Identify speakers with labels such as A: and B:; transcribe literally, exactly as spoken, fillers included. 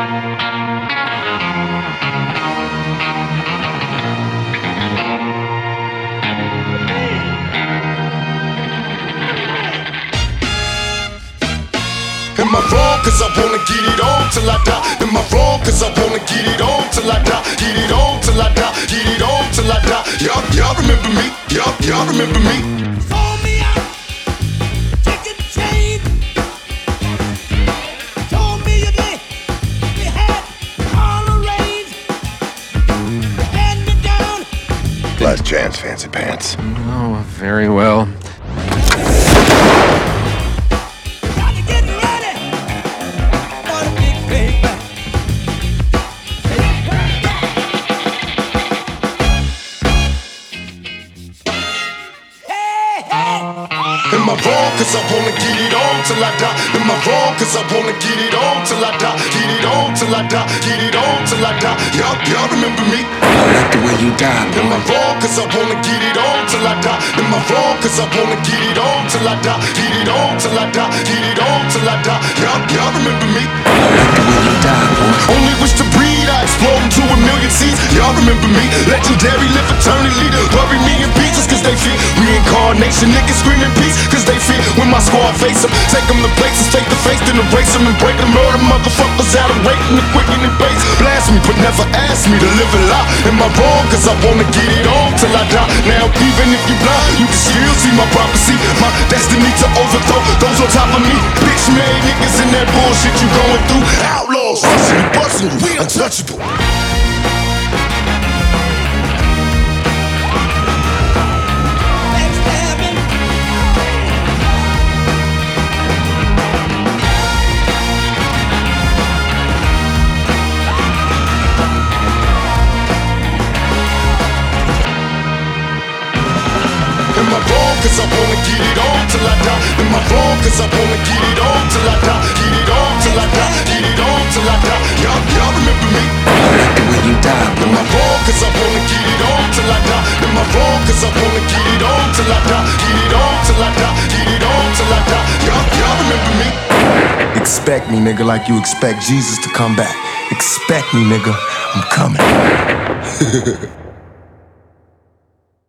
A: Am I wrong cause I wanna get it on till I die? Am I wrong cause I wanna get it on till I die? Get it on till I die, get it on till I die. Y'all, y'all remember me, y'all, y'all remember me.
B: Sold me out, chicken chain. Told me you did, you had all arranged. Stand me down.
C: Last chance, fancy pants.
D: Oh, very well.
B: Got to get ready for the big payback. Hey, hey.
A: Am I wrong cause I wanna get it on till I die? Am I wrong cause I wanna get it on till I die? Get it on till I die, get it on till I die. Y'all, y'all remember me?
E: I like the way you die,
A: Am I
E: boy.
A: wrong cause I wanna get it on till I die? Am I wrong cause I wanna get it on till I die? Get it on till I die, get it on till I die. Y'all, y'all remember me?
E: I like the way you die, boy.
A: Only wish to breed, I explode into a million seeds. Y'all remember me? Legendary, live eternally. Bury me in pieces cause they fear reincarnation. Niggas screaming peace cause they fear when my squad face them. Take them to places, face to face, then erase them and break them. Murder motherfuckers out of waiting to quicken and base. Blast me, but never ask me to live a lie. Am I wrong cause I wanna get it on till I die? Now even if you blind, you can still see my prophecy. My destiny to overthrow those on top of me. Bitch made niggas in that bullshit you going through. Outlaws, rushing and busting you, we untouchable.
B: Backstabbing.
A: Am I wrong cause I wanna get it on till I die? Am I wrong cause I wanna get it on till I die? Get it on till I die, get it on till I die. Y'all, y'all remember me?
E: I like the way you die,
A: Am I
E: boy.
A: wrong cause I wanna get it on till I die? Am I wrong cause I wanna get it on till I die? Get it on till I die, get it on till I die. Y'all, y'all remember me?
F: Expect me, nigga, like you expect Jesus to come back. Expect me, nigga. I'm coming.